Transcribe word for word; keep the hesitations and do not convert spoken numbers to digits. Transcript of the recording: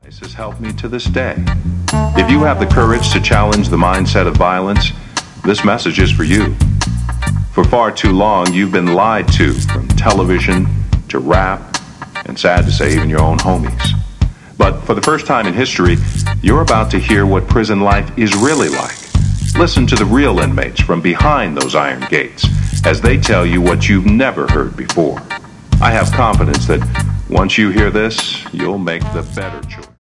This has helped me to this day. If you have the courage to challenge the mindset of violence, this message is for you. For far too long, you've been lied to, from television to rap, and sad to say, even your own homies. But for the first time in history, you're about to hear what prison life is really like. Listen to the real inmates from behind those iron gates as they tell you what you've never heard before. I have confidence that once you hear this, you'll make the better choice.